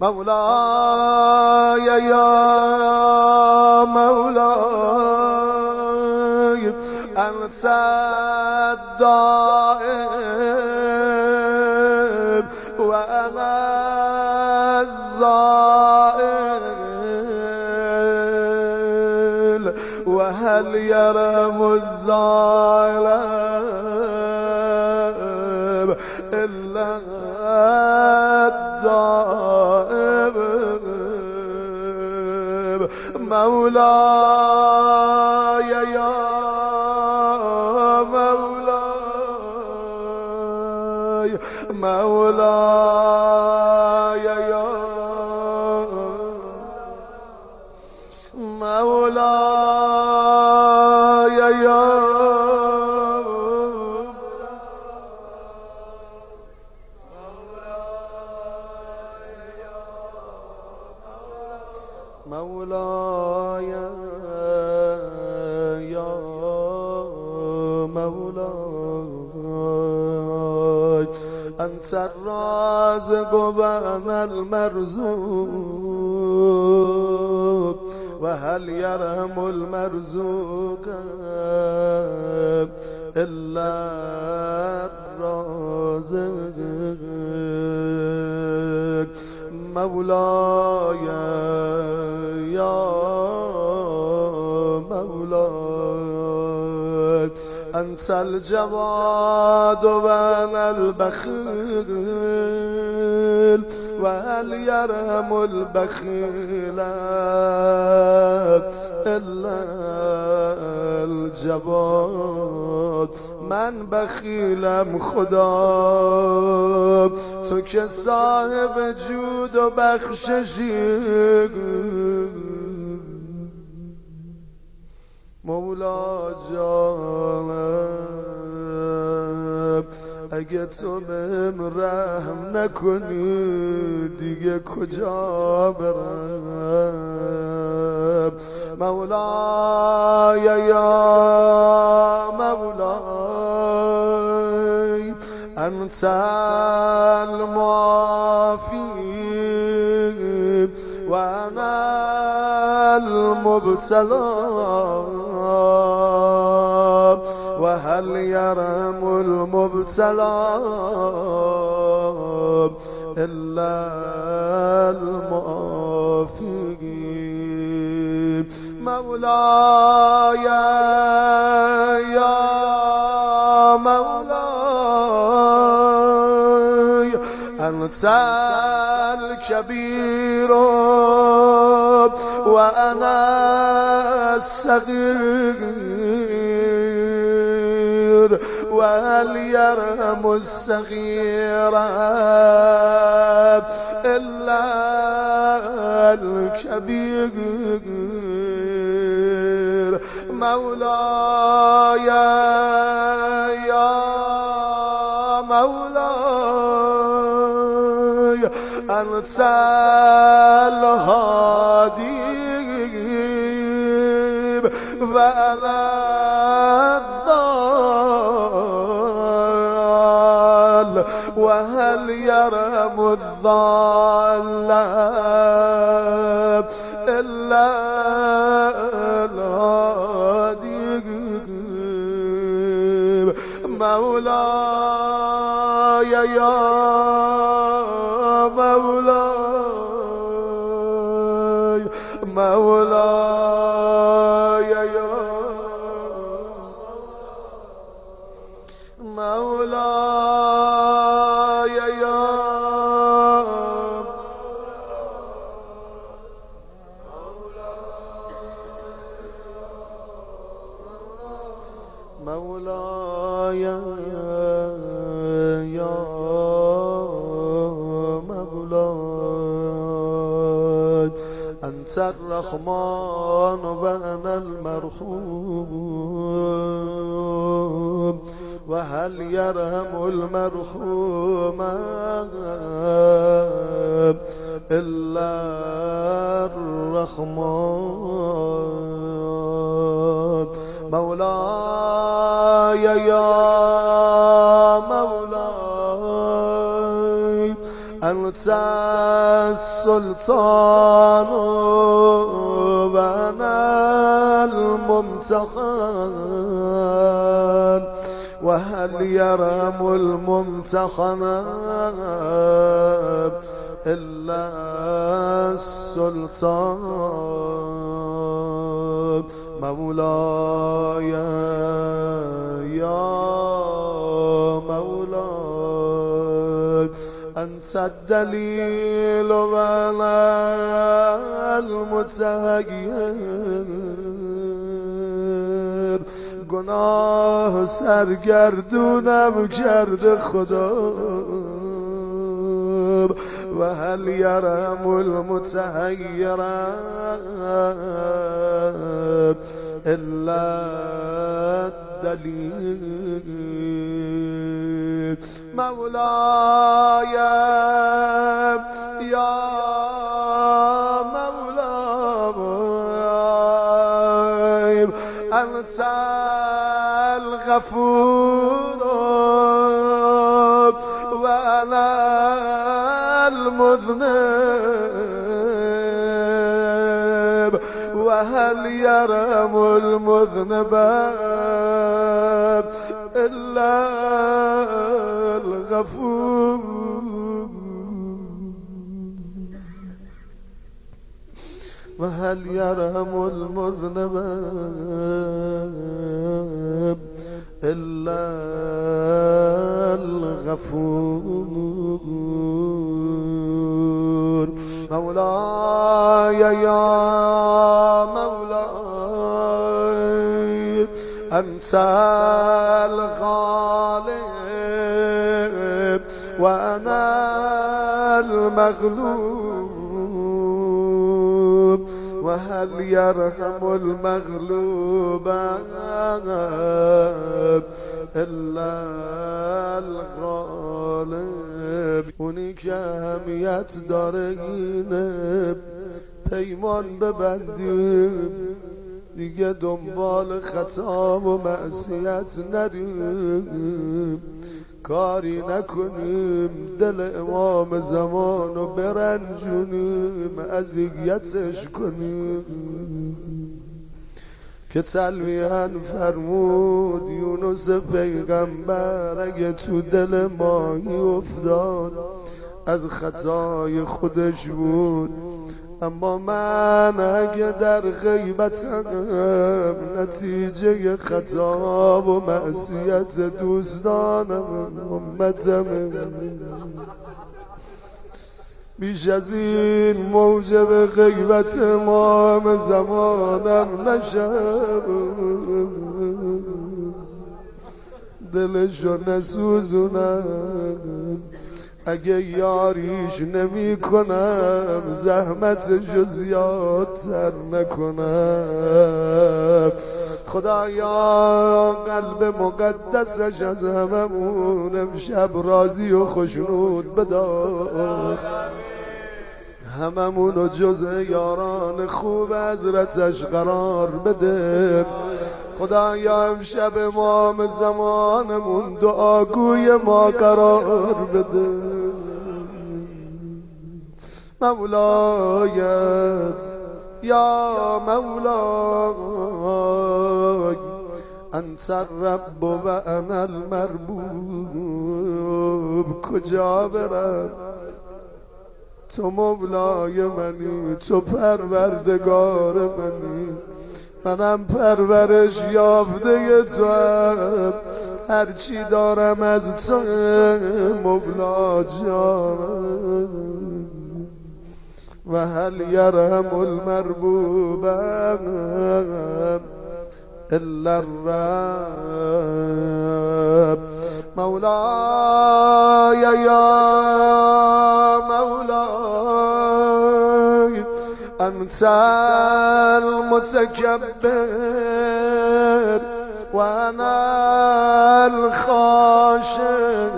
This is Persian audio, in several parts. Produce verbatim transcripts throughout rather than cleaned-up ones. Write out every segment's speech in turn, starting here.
مولاي يا مولاي أنت الدائم وأنا الزائل وهل يرم الظالم إلا الدائم مولاي يا مولاي مولاي يا مولاي يا مولاي يا مولاي أنت الرازق وأنا المرزوق وهل يرحم المرزوق إلا الرازق مولاي يا مولاي أنت الجواد وأنا البخيل وهل يرحم البخيل إلا الجواد من بخیلم خدا تو که صاحب جود و بخششی مولا جانم اگه تو بهم رحم نکنی دیگه کجا برم مولاي يا مولاي أنت المعافي وأنا المبتلى وهل يرحم المبتلى إلا المعافي مولاي يا مولاي أنت الكبير وأنا الصغير وهل يرحم الصغير إلا الكبير مولاي يا مولاي أنت الهادي وأنا الضال وهل يرحم الضال إلا الهادي مولاي يا مولاي مولاي يا مولاي يا مولاي يا مولاي أنت الرحمن وأنا المرحوم وهل يرحم المرحوم إلا الرحمن مولاي يا مولاي أنت السلطان وأنا الممتحن وهل يرم الممتحن إلا السلطان مولاي يا مولاي أنت الدليل وأنا المتغير گناه سرگردونم کرده خدا و هل یرم المتحیر الا الدلیل مولاي يا مولاي أنت الغفور وأنا المذنب وهل يرم المذنب إلا الغفور وهل يرم المذنب إلا الغفور مولاي يا مولاي أنت الغالب وأنا المغلوب وهل يرحم المغلوب إلا الغالب اونی که اهمیت داره اینه پیمان ببندیم دیگه دنبال خطا و معصیت نریم کاری نکنیم دل امام زمان رو برنجونیم اذیتش کنیم که تلویحاً فرمود یونس پیغمبر اگه تو دل ماهی افتاد از خطای خودش بود اما من اگه در غیبتم نتیجه خطا و معصیت دوستانم امتم بیش از این موجب غیبت امام زمانم نشم دلشو نسوزونم اگه یاریش نمی کنم زحمتشو زیادتر نکنم خدایا قلب مقدسش از هممون امشب راضی و خوشنود بدار هممونو جز یاران خوب حضرتش قرار بده خدایا امشب امام زمانمون دعاگوی ما قرار بده مولاي يا مولاي أنت الرب وأنا المربوب کجا برم تو مولای منی تو پروردگار منی منم پرورش یافته تو هم هرچی دارم از تو مولا جانم و هل یرحم المربوب الا الرب مولاي يا مولاي أنت المتكبر وأنا الخاشع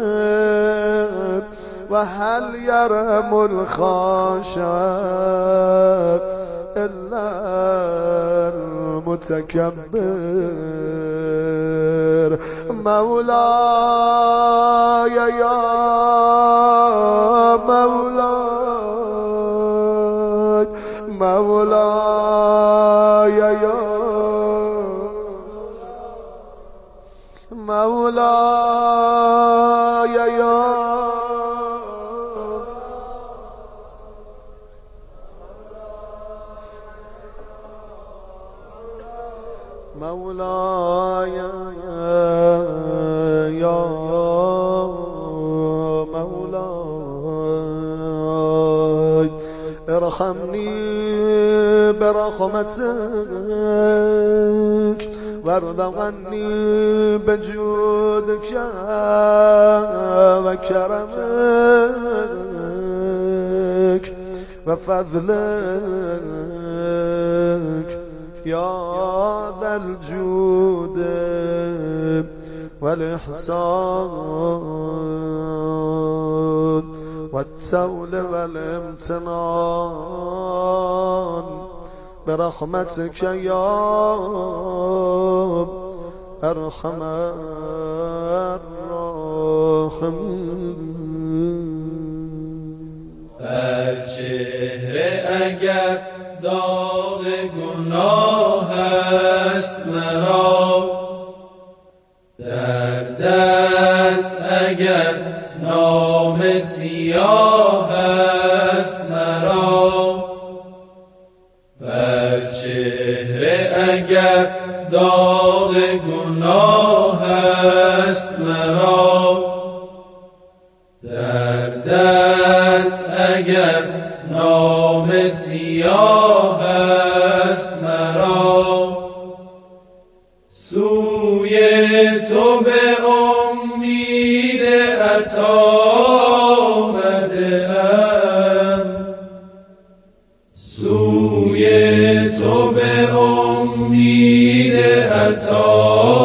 وهل يرحم الخاشع إلا المتكبر مولاي يا مولاي مولاي يا مولاي يا مولاي يا مولاي ارحمني برحمتك وارزقني بجودك وكرمك وفضلك يا ذا الجود والإحسان والتول والامتنان برحمتك يا أرحم الراحمين. بر چهره اگر داغ گناه است مرا، در دست اگر نام سیاه است مرا، بر چهره اگر داغ گناه است مرا، در دست اگر نام سیاه است مرا، سوی تو به امید عطا آمده‌ام، سوی تو به امید عطا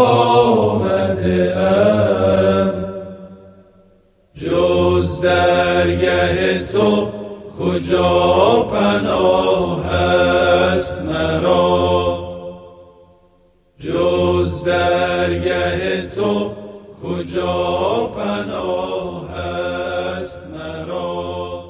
آمده‌ام، جز درگه تو کجا پناه است مرا، جز درگه تو کجا پناه است مرا،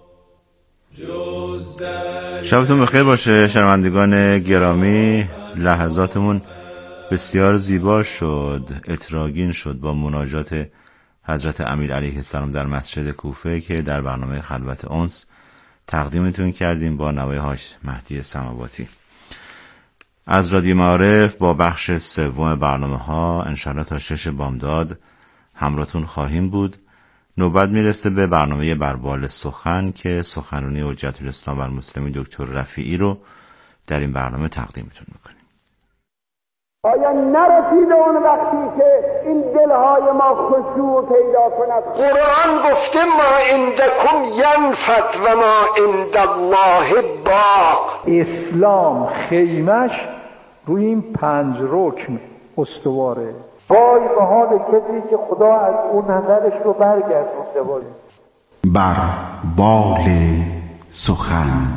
جز درگه. شبتون بخیر باشه شنوندگان گرامی. لحظاتمون بسیار زیبا شد، اتراگین شد با مناجات حضرت امیر علیه السلام در مسجد کوفه که در برنامه خلوت انس تقدیمتون کردیم با نوای هاش مهدی سماواتی. از رادیو معارف با بخش سوم برنامه ها انشالله تا شش بامداد همراهتون خواهیم بود. نوبت میرسه به برنامه بربال سخن که سخنرانی حجت الاسلام و المسلمین دکتر رفیعی رو در این برنامه تقدیمتون میکنیم. آیا نرسیده اون وقتی که این دلهای ما خشوع پیدا کند؟ قرآن گفته ما عندکم ینفد و ما عند الله باق. اسلام خیمش روی این پنج رکن استواره. وای به حال کسی که خدا از اون نظرش رو برگردونده باشه. بر بال سخن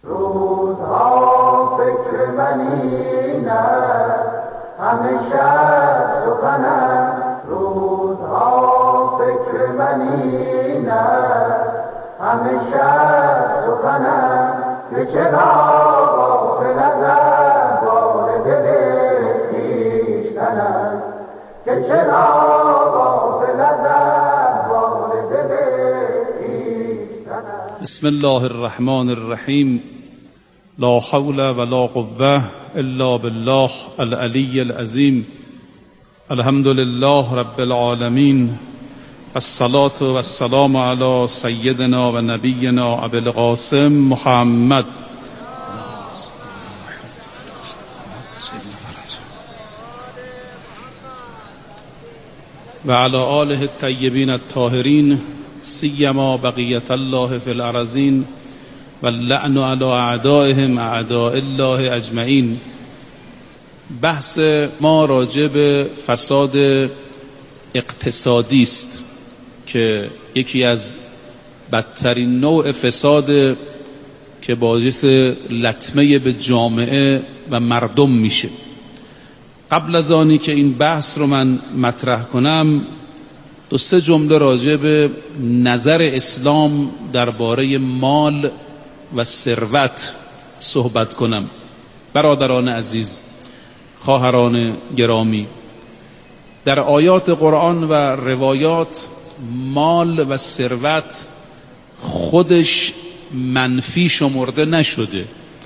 روزها فکر من این است، همیشه سخن است. روزها فکر من این است، همیشه سخن است. که چرا غافل از احوال دل خویشتن است، که چرا غافل از احوال دل خویشتن است. بسم الله الرحمن الرحیم. لا حول ولا قوة الا بالله العلی العظیم. الحمد لله رب العالمین. الصلاة والسلام علی سیدنا و نبینا ابی القاسم محمد و علی آله الطیبین الطاهرین، سیما بقیت الله فی الارضین و اللعن علی اعدائهم اعداء الله اجمعین. بحث ما راجع به فساد اقتصادی است که یکی از بدترین نوع فساد که باعث لطمه به جامعه و مردم میشه. قبل از آنی که این بحث رو من مطرح کنم دو سه جمله راجع به نظر اسلام درباره مال و ثروت صحبت کنم. برادران عزیز، خواهران گرامی، در آیات قرآن و روایات مال و ثروت خودش منفی شمرده نشده.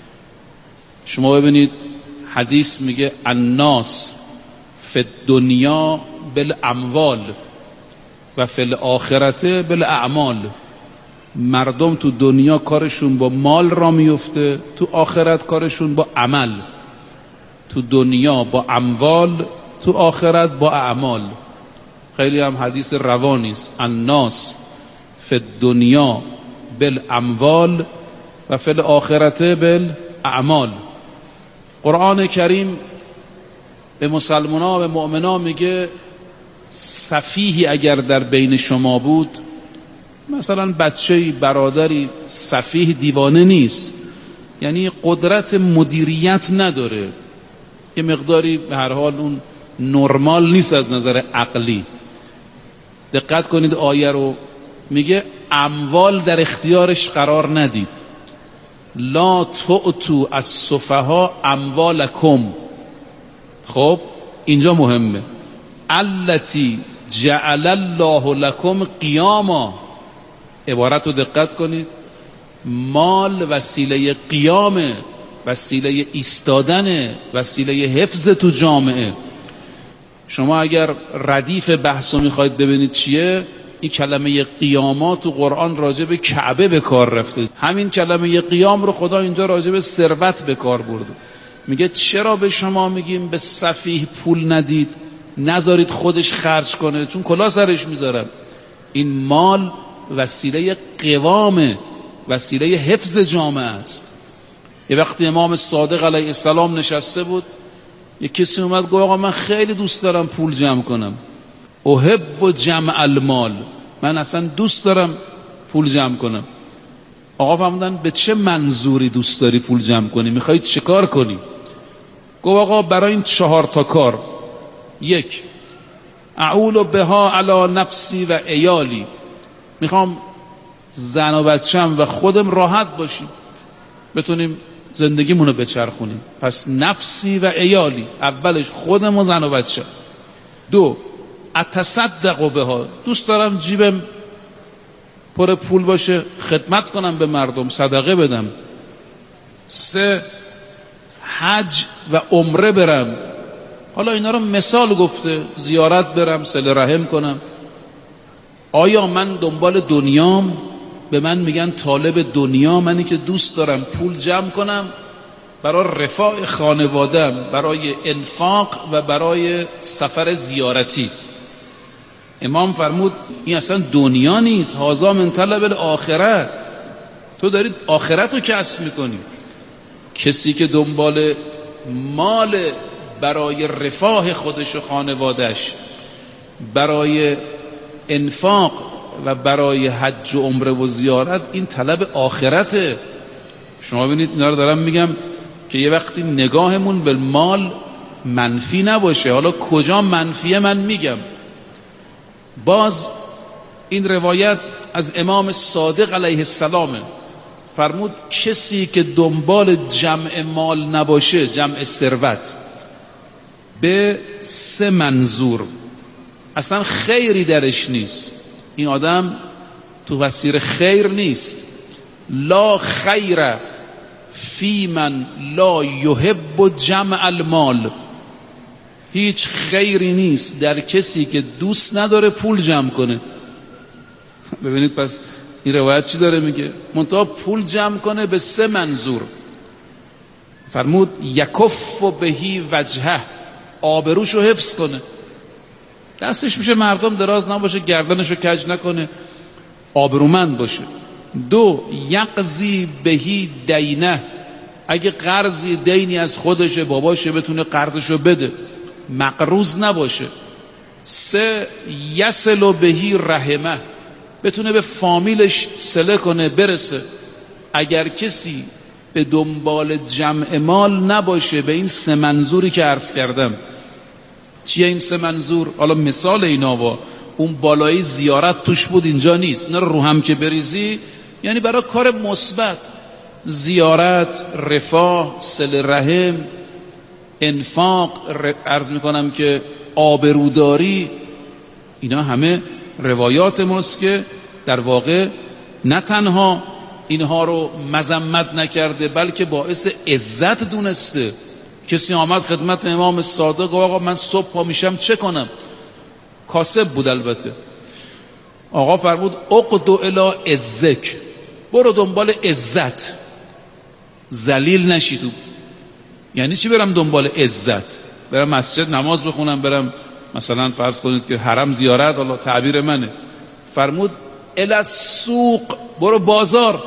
شما ببینید حدیث میگه الناس فی الدنیا بالاموال و فی الاخرته بالاعمال. مردم تو دنیا کارشون با مال را میفته، تو آخرت کارشون با عمل. تو دنیا با اموال، تو آخرت با اعمال. خیلی هم حدیث روانی است. الناس فی الدنیا بالاموال و فی الاخرته بالاعمال. قرآن کریم به مسلمان‌ها و مؤمنان میگه سفیهی اگر در بین شما بود، مثلا بچه‌ای، برادری سفیه دیوانه نیست، یعنی قدرت مدیریت نداره، یه مقداری به هر حال اون نرمال نیست از نظر عقلی. دقت کنید آیه رو، میگه اموال در اختیارش قرار ندید. لا تؤتوا السفهاء اموالکم. خب اینجا مهمه. التی جعل الله لکم قیاما. عبارت رو دقت کنید. مال وسیله قیامه، وسیله ایستادن، وسیله حفظ تو جامعه. شما اگر ردیف بحث رو میخواید ببینید چیه، این کلمه قیامات تو قرآن راجع به کعبه به کار رفته. همین کلمه قیام رو خدا اینجا راجع به ثروت به کار برده. میگه چرا به شما میگیم به سفیه پول ندید، نذارید خودش خرج کنه، چون کلا سرش میذارن. این مال وسیله قوامه، وسیله حفظ جامعه است. یه وقتی امام صادق علیه السلام نشسته بود، یه کسی اومد گفت آقا من خیلی دوست دارم پول جمع کنم، احب جمع المال، من اصلا دوست دارم پول جمع کنم. آقا فرمودن به چه منظوری دوست داری پول جمع کنی، میخوای چه کار کنی؟ گفت آقا برای این چهار تا کار. یک، اعول بها علی نفسی و عیالی، میخوام زن و بچم و خودم راحت باشیم، بتونیم زندگیمونو بچرخونیم. پس نفسی و عیالی، اولش خودم و زن و بچم. دو، اتصدق بها، دوست دارم جیبم پر پول باشه، خدمت کنم به مردم، صدقه بدم. سه، حج و عمره برم. حالا اینا رو مثال گفته، زیارت برم، صله رحم کنم. آیا من دنبال دنیام؟ به من میگن طالب دنیا، منی که دوست دارم پول جمع کنم برای رفاه خانوادم، برای انفاق و برای سفر زیارتی. امام فرمود این اصلا دنیا نیست، هذا من طلب الاخره. تو داری آخرت رو کسب میکنی. کسی که دنبال مال برای رفاه خودش و خانوادش، برای انفاق و برای حج و عمره و زیارت، این طلب آخرته. شما ببینید اینا رو دارم میگم که یه وقتی نگاهمون به مال منفی نباشه. حالا کجا منفیه من میگم. باز این روایت از امام صادق علیه السلام فرمود کسی که دنبال جمع مال نباشه، جمع ثروت، به سه منظور اصلا خیری درش نیست، این آدم تو مسیر خیر نیست. لا خیر فی من لا یحب جمع المال، هیچ خیری نیست در کسی که دوست نداره پول جمع کنه. ببینید پس این روایت چی داره میگه؟ منتها پول جمع کنه به سه منظور. فرمود یکف بهی وجهه، آبروشو حفظ کنه، دستش میشه مردم دراز نباشه، گردنشو کج نکنه، آبرومند باشه. دو، یقضی بهی دینه، اگه قرضی دینی از خودشه باباشه بتونه قرضشو بده، مقروض نباشه. سه، یصل بهی رحمه، بتونه به فامیلش صله کنه، برسه. اگر کسی به دنبال جمع مال نباشه به این سه منظوری که عرض کردم، چیه این سه منظور؟ حالا مثال اینا با اون بالای زیارت توش بود، اینجا نیست. اینا رو هم که بریزی یعنی برای کار مثبت، زیارت، رفاه، صله رحم، انفاق، عرض میکنم که آبروداری، اینا همه روایات ماست که در واقع نه تنها اینها رو مذمت نکرده بلکه باعث عزت دونسته. کسی آمد خدمت امام صادق و آقا من صبح پا میشم چه کنم؟ کاسب بود البته. آقا فرمود اقدو الی عزک، برو دنبال عزت، ذلیل نشی تو. یعنی چی برم دنبال عزت؟ برم مسجد نماز بخونم، برم مثلا فرض کنید که حرم زیارت، حالا تعبیر منه. فرمود الی السوق، برو بازار.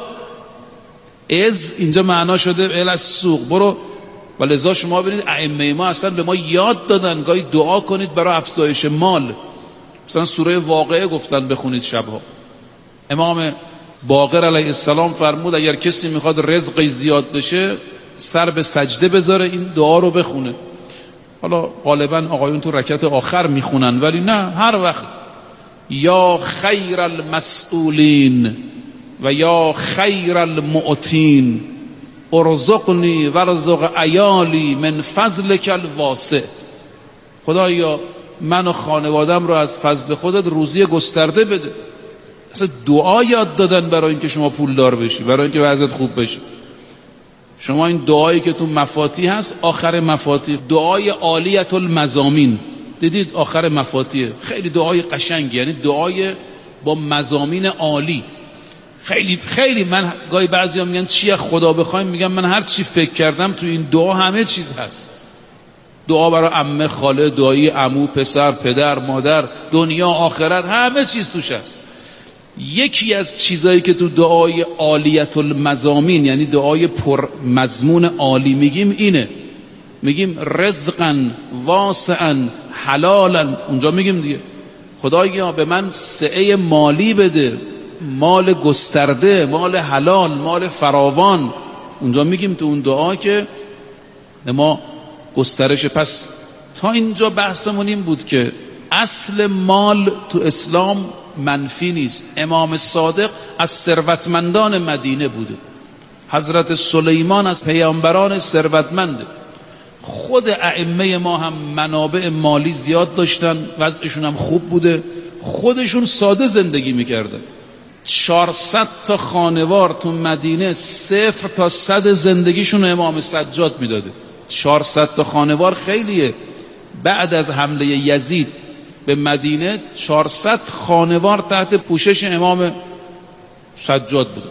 از اینجا معنا شده الی السوق، برو. ولذا شما ببینید ائمه ما اصلا به ما یاد دادن گاهی دعا کنید برای افزایش مال. مثلا سوره واقعه گفتن بخونید شبها. امام باقر علیه السلام فرمود اگر کسی میخواد رزقش زیاد بشه سر به سجده بذاره این دعا رو بخونه. حالا غالبا آقایون تو رکعت آخر میخونن، ولی نه، هر وقت یا خیر المسئولین و یا خیر المعطین ارزقنی ورزق عیالی من فضلک الواسع. خدایا من و خانوادم رو از فضل خودت روزی گسترده بده. اصلا دعا یاد دادن برای اینکه شما پولدار بشی، برای اینکه وضعیت خوب بشه. شما این دعایی که تو مفاتیح هست، آخر مفاتیح دعای عالیت المزامین، دیدید آخر مفاتیح خیلی دعای قشنگی، یعنی دعای با مزامین عالی. خیلی خیلی من گاهی بعضیا میگن چی خدا بخوایم، میگم من هر چی فکر کردم تو این دعا همه چیز هست. دعا برای عمه، خاله، دایی، عمو، پسر، پدر، مادر، دنیا، آخرت، همه چیز توش هست. یکی از چیزایی که تو دعای عالیت المزامین، یعنی دعای پر مضمون عالی میگیم اینه، میگیم رزقا واسعا حلالا. اونجا میگیم دیگه خدایا به من سعه مالی بده، مال گسترده، مال حلال، مال فراوان. اونجا میگیم تو اون دعا که ما گسترش. پس تا اینجا بحثمون این بود که اصل مال تو اسلام منفی نیست. امام صادق از ثروتمندان مدینه بوده، حضرت سلیمان از پیامبران ثروتمنده. خود ائمه ما هم منابع مالی زیاد داشتن، وضعشون هم خوب بوده، خودشون ساده زندگی میکردن. چهارصد تا خانوار تو مدینه صفر تا صد زندگیشون امام سجاد میداده. چهارصد تا خانوار خیلیه. بعد از حمله یزید به مدینه چهارصد خانوار تحت پوشش امام سجاد بود.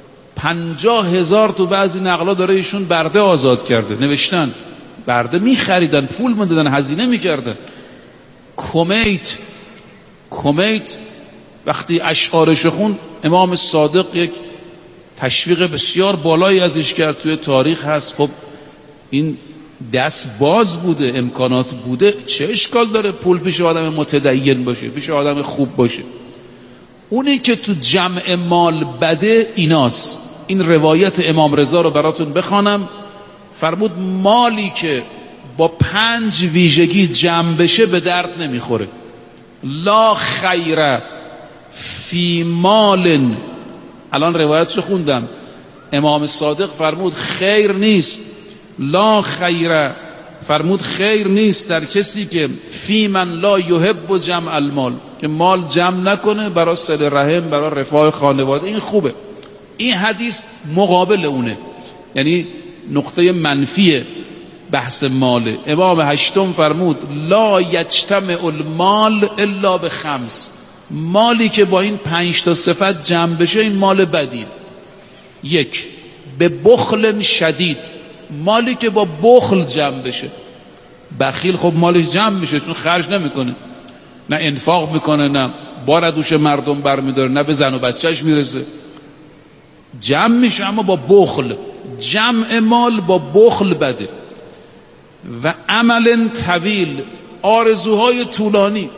پنجاه هزار تو بعضی نقلا داره ایشون برده آزاد کرده، نوشتن برده میخریدن، پول میدادن، هزینه میکردن. کمیت کمیت وقتی اشعارش خون امام صادق یک تشویق بسیار بالایی ازش کرد، توی تاریخ هست. خب این دست باز بوده، امکانات بوده، چه اشکال داره پول پیش آدم متدین باشه، پیش آدم خوب باشه. اونی که تو جمع مال بده ایناست. این روایت امام رضا رو براتون بخوانم. فرمود مالی که با پنج ویژگی جمع بشه به درد نمیخوره. لا خیر فی مال، الان روایتشو خوندم، امام صادق فرمود خیر نیست، لا خیر، فرمود خیر نیست در کسی که فی من لا یحب جمع المال، که مال جمع نکنه برای صله رحم، برای رفاه خانواده. این خوبه. این حدیث مقابل اونه، یعنی نقطه منفی بحث ماله. امام هشتم فرمود لا یجتمع المال الا بخمس، مالی که با این پنج تا صفت جمع بشه این مال بدیه. یک، به بخل شدید، مالی که با بخل جمع بشه. بخیل خب مالش جمع میشه چون خرج نمیکنه، نه انفاق میکنه، نه بار دوش مردم برمیداره، نه به زن و بچهش میرسه. جمع میشه اما با بخل. جمع مال با بخل بده. و عمل طویل، آرزوهای طولانی.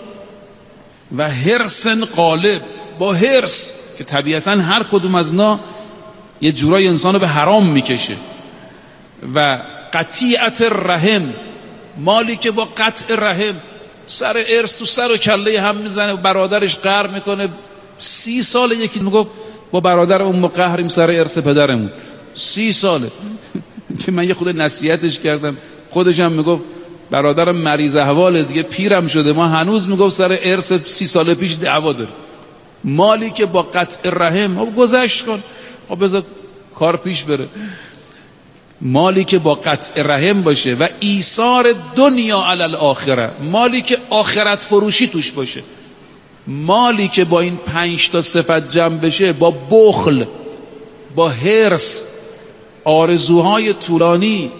و حرص غالب، با حرص که طبیعتا هر کدوم از اینا یه جورای انسانو به حرام میکشه. و قطیعت رحم، مالی که با قطع رحم، سر ارث تو سر و کله هم میزنه، برادرش قهر میکنه. سی ساله یکی میگفت با برادرمون ما قهریم سر ارث پدرمون. سی ساله که من یه خود نصیحتش کردم، خودش هم میگفت برادرم مریض احواله دیگه، پیرم شده، ما هنوز میگفت سر ارث سی سال پیش دعوا داره. مالی که با قطع رحم، خب گذشت کن، خب بذار کار پیش بره. مالی که با قطع رحم باشه و ایثار دنیا علی الاخره، مالی که آخرت فروشی توش باشه، مالی که با این پنج تا صفت جمع بشه، با بخل، با حرص، آرزوهای طولانی،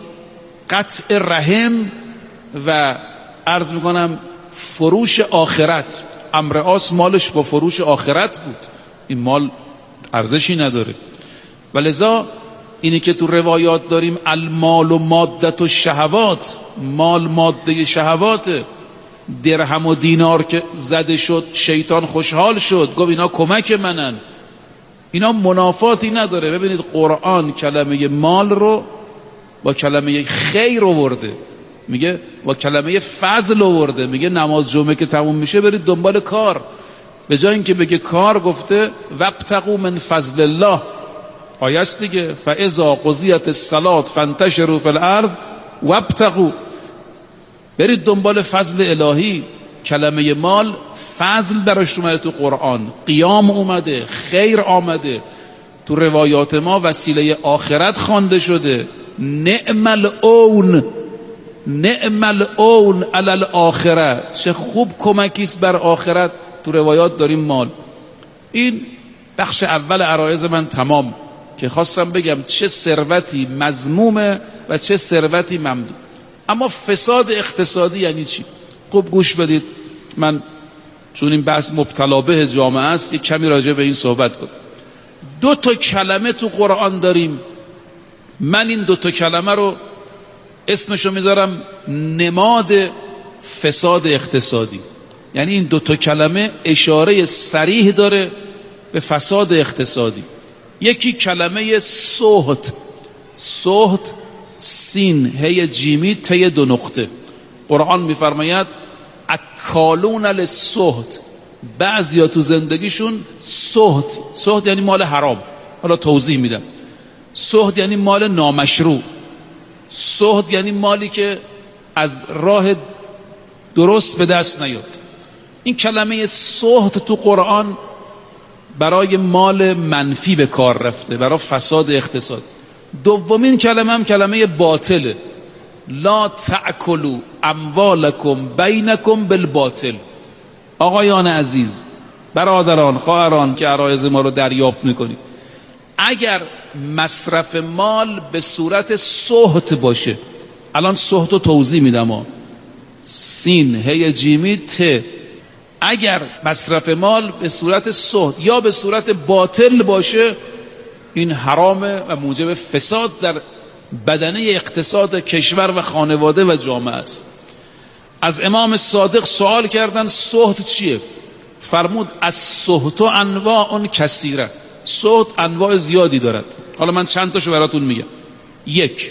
قطع رحم و عرض میکنم فروش آخرت. عمرو عاص مالش با فروش آخرت بود، این مال ارزشی نداره. ولذا اینی که تو روایات داریم المال و مادت و شهوات، مال ماده شهواته. درهم و دینار که زده شد شیطان خوشحال شد، گفت اینا کمک منن، اینا منافاتی نداره. ببینید قرآن کلمه مال رو با کلمه خیر آورده، میگه با کلمه فضل آورده، میگه نماز جمعه که تموم میشه برید دنبال کار. به جای اینکه بگه کار گفته وابتغوا من فضل الله. آیه است دیگه، فاذا قضیت الصلاة فانتشروا فی الارض وابتغوا، برید دنبال فضل الهی. کلمه مال فضل درش اومده تو قرآن، قیام اومده، خیر آمده. تو روایات ما وسیله آخرت خوانده شده. نعم الاون، نعم الاون علی الاخره، چه خوب کمکیست بر آخرت. تو روایات داریم مال. این بخش اول عرایض من تمام که خواستم بگم چه ثروتی مذمومه و چه ثروتی ممدوح. اما فساد اقتصادی یعنی چی؟ خوب گوش بدید، من چون این بحث مبتلا به جامعه است یک کمی راجع به این صحبت کنم. دو تا کلمه تو قرآن داریم، من این دو تا کلمه رو اسمشو میذارم نماد فساد اقتصادی. یعنی این دو تا کلمه اشاره صریح داره به فساد اقتصادی. یکی کلمه سهت، سهت سین هی جیمی ته دو نقطه. قرآن میفرماید اکالون للسهت، بعضیا تو زندگیشون سهت، سهت یعنی مال حرام. حالا توضیح میدم. سهت یعنی مال نامشروع، سهت یعنی مالی که از راه درست به دست نیاد. این کلمه سهت تو قرآن برای مال منفی به کار رفته، برای فساد اقتصاد. دومین کلمه هم کلمه باطله، لا تأکلوا اموالکم بینکم بالباطل. آقایان عزیز، برادران، خواهران که عرایض ما رو دریافت میکنید، اگر مصرف مال به صورت سهت باشه، الان سهت رو توضیح میدم ها، سین هی جیمی ت، اگر مصرف مال به صورت سهت یا به صورت باطل باشه، این حرامه و موجب فساد در بدنه اقتصاد کشور و خانواده و جامعه است. از امام صادق سوال کردن سهت چیه؟ فرمود از سهت انواع کثیره، سهت انواع زیادی دارد. حالا من چند تاشو براتون میگم. یک،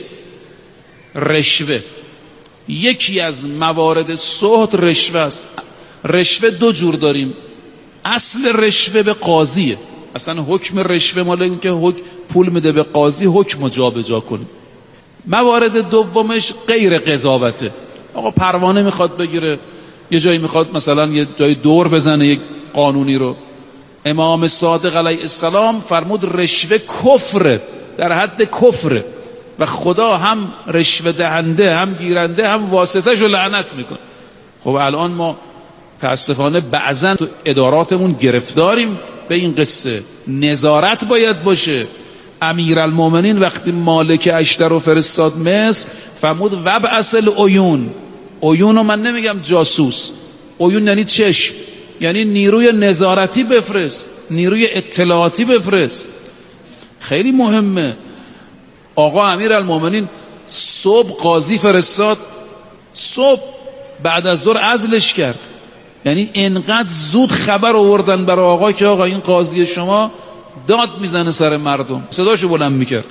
رشوه. یکی از موارد سهت رشوه است. رشوه دو جور داریم. اصل رشوه به قاضیه، اصلا حکم رشوه مال این که حکم پول میده به قاضی حکم جا به جا کنه. موارد دومش غیر قضاوته. آقا پروانه میخواد بگیره، یه جایی میخواد مثلا یه جای دور بزنه یک قانونی رو، امام صادق علیه السلام فرمود رشوه کفره، در حد کفره و خدا هم رشوه دهنده هم گیرنده هم واسطه‌شو لعنت میکنه. خب الان ما تاسفانه بعضا تو اداراتمون گرفتاریم به این قصه. نظارت باید باشه. امیرالمومنین وقتی مالک اشتر و فرستاد مصر فرمود وبعث العیون. عیون رو من نمیگم جاسوس، عیون یعنی چشم، یعنی نیروی نظارتی بفرست، نیروی اطلاعاتی بفرست. خیلی مهمه. آقا امیرالمومنین صبح قاضی فرستاد، صبح بعد از ظهر عزلش کرد. یعنی انقدر زود خبر آوردن برای آقا که آقا این قاضی شما داد میزنه سر مردم، صداشو بلند میکرد.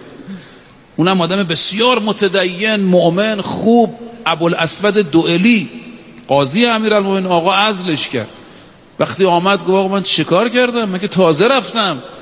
اونم آدم بسیار متدین، مؤمن، خوب، ابوالاسود دوئلی قاضی امیرالمومنین آقا عزلش کرد. وقتی آمد گفت آقا من چه کار کردم؟ من که تازه رفتم.